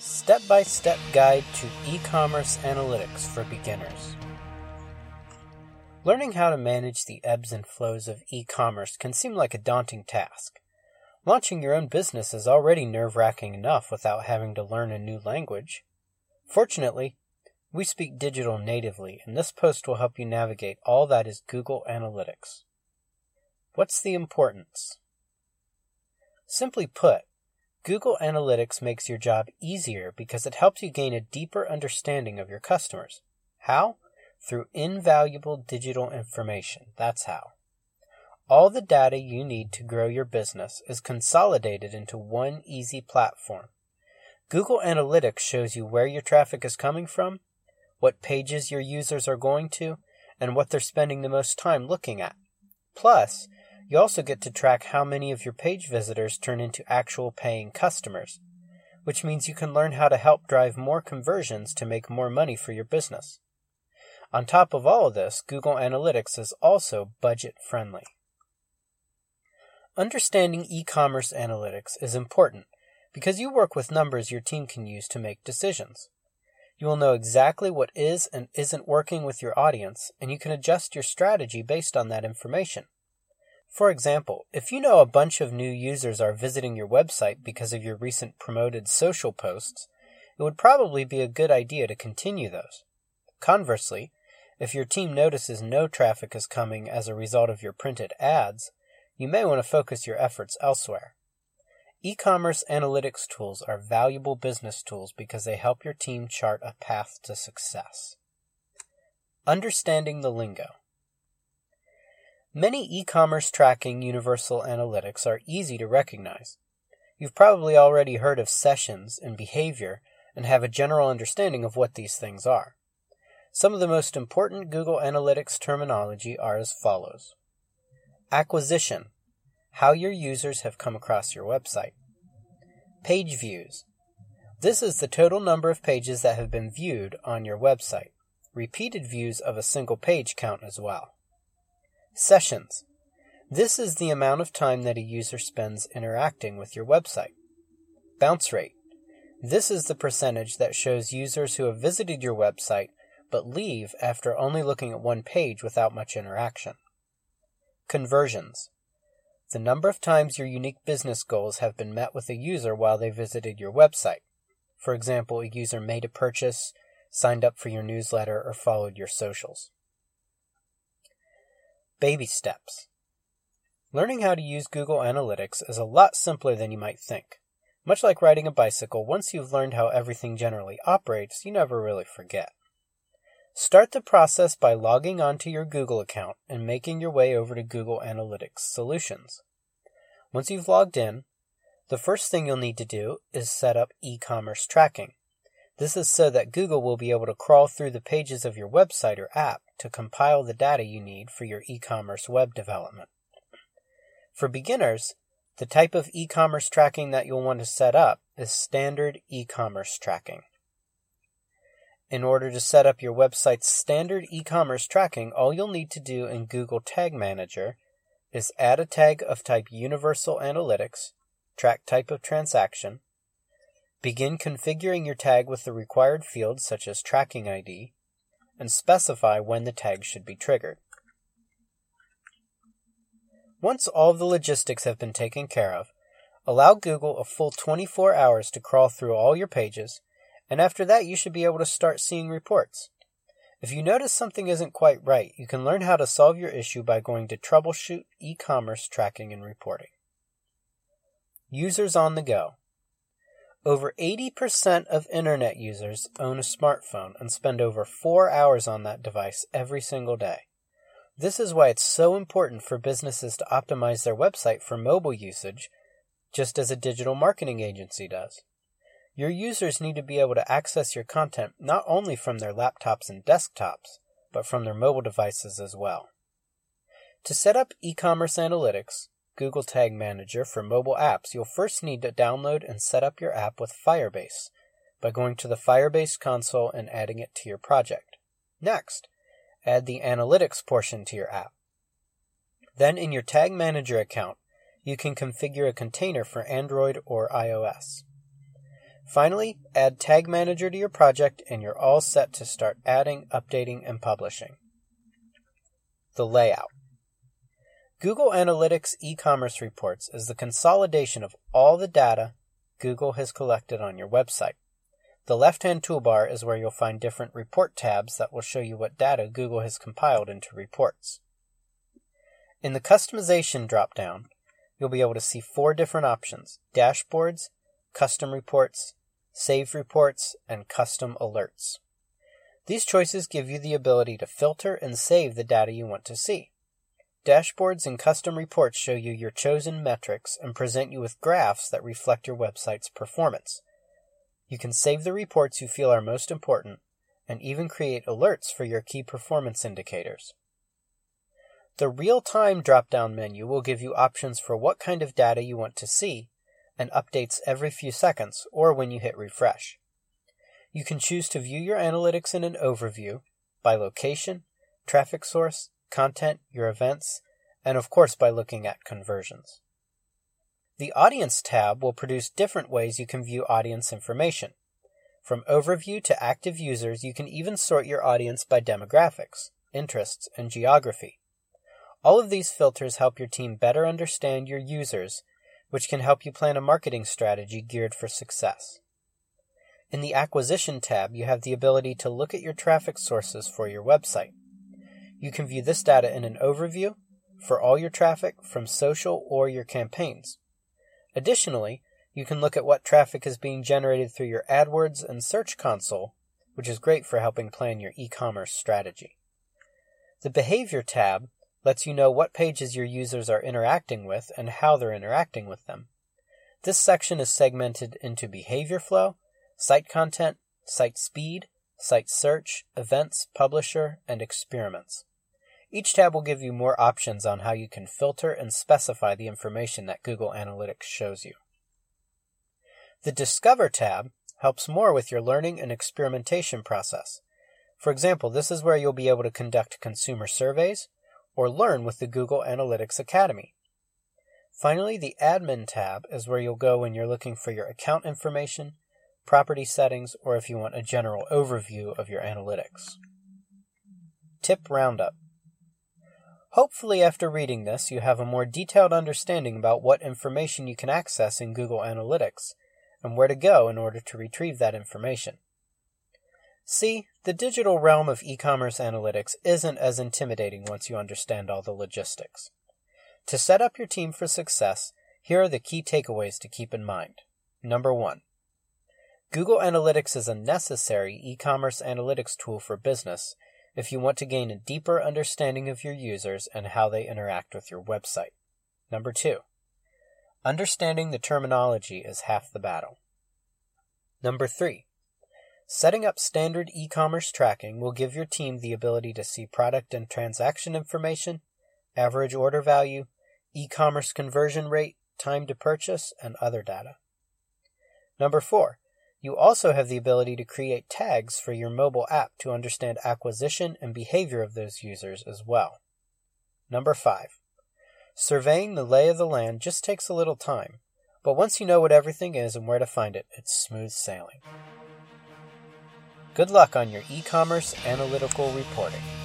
Step-by-step guide to e-commerce analytics for beginners. Learning how to manage the ebbs and flows of e-commerce can seem like a daunting task. Launching your own business is already nerve-wracking enough without having to learn a new language. Fortunately, we speak digital natively, and this post will help you navigate all that is Google Analytics. What's the importance? Simply put, Google Analytics makes your job easier because it helps you gain a deeper understanding of your customers. How? Through invaluable digital information. That's how. All the data you need to grow your business is consolidated into one easy platform. Google Analytics shows you where your traffic is coming from, what pages your users are going to, and what they're spending the most time looking at. Plus, you also get to track how many of your page visitors turn into actual paying customers, which means you can learn how to help drive more conversions to make more money for your business. On top of all of this, Google Analytics is also budget-friendly. Understanding e-commerce analytics is important because you work with numbers your team can use to make decisions. You will know exactly what is and isn't working with your audience, and you can adjust your strategy based on that information. For example, if you know a bunch of new users are visiting your website because of your recent promoted social posts, it would probably be a good idea to continue those. Conversely, if your team notices no traffic is coming as a result of your printed ads, you may want to focus your efforts elsewhere. E-commerce analytics tools are valuable business tools because they help your team chart a path to success. Understanding the lingo. Many e-commerce tracking universal analytics are easy to recognize. You've probably already heard of sessions and behavior and have a general understanding of what these things are. Some of the most important Google Analytics terminology are as follows. Acquisition, how your users have come across your website. Page views. This is the total number of pages that have been viewed on your website. Repeated views of a single page count as well. Sessions. This is the amount of time that a user spends interacting with your website. Bounce rate. This is the percentage that shows users who have visited your website but leave after only looking at one page without much interaction. Conversions. The number of times your unique business goals have been met with a user while they visited your website. For example, a user made a purchase, signed up for your newsletter, or followed your socials. Baby steps. Learning how to use Google Analytics is a lot simpler than you might think. Much like riding a bicycle, once you've learned how everything generally operates, you never really forget. Start the process by logging onto your Google account and making your way over to Google Analytics Solutions. Once you've logged in, the first thing you'll need to do is set up e-commerce tracking. This is so that Google will be able to crawl through the pages of your website or app to compile the data you need for your e-commerce web development. For beginners, the type of e-commerce tracking that you'll want to set up is standard e-commerce tracking. In order to set up your website's standard e-commerce tracking, all you'll need to do in Google Tag Manager is add a tag of type Universal Analytics, track type of transaction, begin configuring your tag with the required fields such as tracking ID, and specify when the tag should be triggered. Once all of the logistics have been taken care of, allow Google a full 24 hours to crawl through all your pages, and after that you should be able to start seeing reports. If you notice something isn't quite right, you can learn how to solve your issue by going to Troubleshoot e-commerce tracking and reporting. Users on the go. Over 80% of internet users own a smartphone and spend over 4 hours on that device every single day. This is why it's so important for businesses to optimize their website for mobile usage, just as a digital marketing agency does. Your users need to be able to access your content not only from their laptops and desktops, but from their mobile devices as well. To set up e-commerce analytics, Google Tag Manager for mobile apps, you'll first need to download and set up your app with Firebase by going to the Firebase console and adding it to your project. Next, add the analytics portion to your app. Then in your Tag Manager account, you can configure a container for Android or iOS. Finally, add Tag Manager to your project and you're all set to start adding, updating, and publishing. The layout. Google Analytics e-commerce reports is the consolidation of all the data Google has collected on your website. The left-hand toolbar is where you'll find different report tabs that will show you what data Google has compiled into reports. In the Customization drop-down, you'll be able to see 4 different options: Dashboards, Custom Reports, Save Reports, and Custom Alerts. These choices give you the ability to filter and save the data you want to see. Dashboards and Custom Reports show you your chosen metrics and present you with graphs that reflect your website's performance. You can save the reports you feel are most important and even create alerts for your key performance indicators. The Real-Time drop-down menu will give you options for what kind of data you want to see and updates every few seconds or when you hit refresh. You can choose to view your analytics in an overview by location, traffic source, content, your events, and of course by looking at conversions. The Audience tab will produce different ways you can view audience information. From overview to active users, you can even sort your audience by demographics, interests, and geography. All of these filters help your team better understand your users, which can help you plan a marketing strategy geared for success. In the Acquisition tab, you have the ability to look at your traffic sources for your website. You can view this data in an overview for all your traffic from social or your campaigns. Additionally, you can look at what traffic is being generated through your AdWords and Search Console, which is great for helping plan your e-commerce strategy. The Behavior tab lets you know what pages your users are interacting with and how they're interacting with them. This section is segmented into behavior flow, site content, site speed, site search, events, publisher, and experiments. Each tab will give you more options on how you can filter and specify the information that Google Analytics shows you. The Discover tab helps more with your learning and experimentation process. For example, this is where you'll be able to conduct consumer surveys or learn with the Google Analytics Academy. Finally, the Admin tab is where you'll go when you're looking for your account information, property settings, or if you want a general overview of your analytics. Tip Roundup. Hopefully after reading this, you have a more detailed understanding about what information you can access in Google Analytics and where to go in order to retrieve that information. See, the digital realm of e-commerce analytics isn't as intimidating once you understand all the logistics. To set up your team for success, here are the key takeaways to keep in mind. Number 1. Google Analytics is a necessary e-commerce analytics tool for business if you want to gain a deeper understanding of your users and how they interact with your website. Number 2. Understanding the terminology is half the battle. Number 3. Setting up standard e-commerce tracking will give your team the ability to see product and transaction information, average order value, e-commerce conversion rate, time to purchase, and other data. Number 4. You also have the ability to create tags for your mobile app to understand acquisition and behavior of those users as well. Number 5. Surveying the lay of the land just takes a little time, but once you know what everything is and where to find it, it's smooth sailing. Good luck on your e-commerce analytical reporting.